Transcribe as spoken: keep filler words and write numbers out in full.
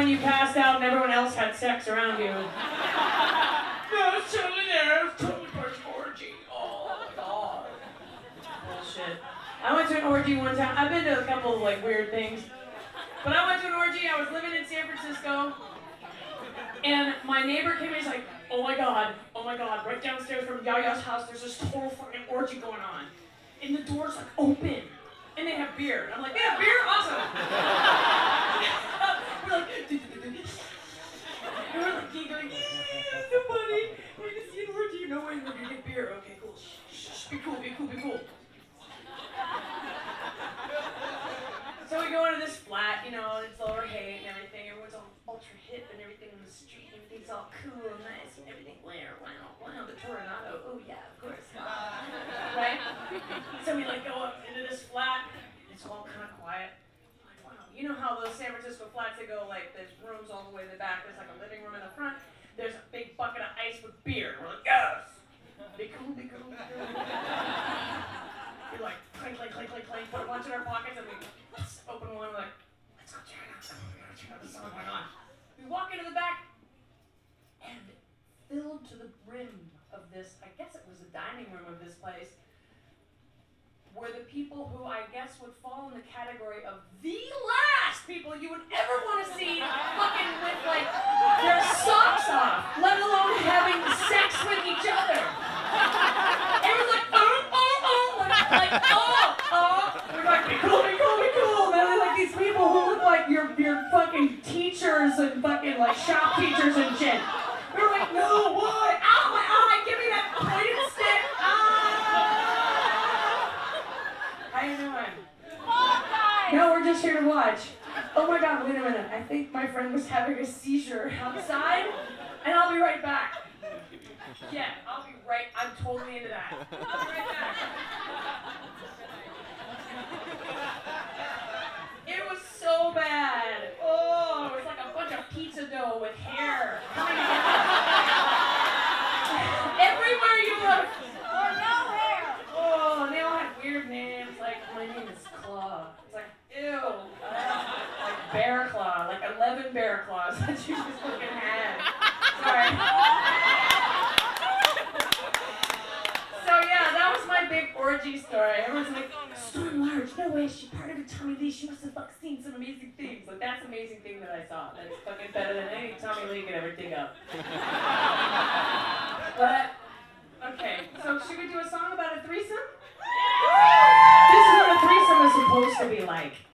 when you passed out and everyone else had sex around you. No, I was totally there. I was totally part of the orgy. Oh my god. Bullshit. I went to an orgy one time. I've been to a couple of like weird things. But I went to an orgy. I was living in San Francisco. And my neighbor came in, he's like, oh my god, oh my god, right downstairs from Yaya's house, there's this total fucking orgy going on. And the door's like open. And they have beer. And I'm like, they have beer? Awesome. We're like, and we're like giggling, yeah, so funny. We're gonna see an orgy. No way, we're gonna get beer. Okay, cool. Shh, shh, be cool, be cool, be cool. So we go into this flat, you know, it's Lower Haight and everything. Everyone's all ultra hip and everything on the street. Everything's all cool and nice and everything. Wow, wow, wow, the Toronado. Oh yeah, of course. Right? So we like go up into this flat. It's all kind of quiet. Like, wow. You know how those San Francisco flats, they go like, there's rooms all the way to the back. There's like a living room in the front. There's a big bucket of ice with beer. We're like, yes! Be cool, be cool, be cool. We're like, clank, clank, clank, clank, clank. Put a bunch in our pockets and we open one. We're like, let's go check it out. We gotta check out the song going on. We walk into the back and filled to the brim of this, I guess it was a dining room of this place, were the people who I guess would fall in the category of the last people you would ever want to see fucking with like their socks off, let alone having sex with each other. Everyone's like, oh, oh, oh, like, like oh, oh. We're like, be cool, be cool, be cool. And they're like these people who look like your your fucking teachers and fucking like shop teachers and shit. We're like, no, why? Ow, my eye, give me that pointed stick. Ah. How you doing? No, we're just here to watch. Oh my god, wait a minute. I think my friend was having a seizure outside, and I'll be right back. Yeah, I'll be right, I'm totally into that. I'll be right back. It was so bad. Oh, it was like a bunch of pizza dough with hair coming together. Everywhere you look. Oh, no hair. Oh, they all had weird names, like, my name is Claw. It's like, ew. Like Bear Claw, like eleven bear claws that you just fucking had. Sorry. So yeah, that was my big orgy story. Everyone's like, Storm Large, no way, she's part of a Tommy Lee, she must have fucking seen some amazing things. Like, that's an amazing thing that I saw. That's fucking better than any Tommy Lee could ever dig up. But, okay, so should we do a song about a threesome? This is what a threesome is supposed to be like.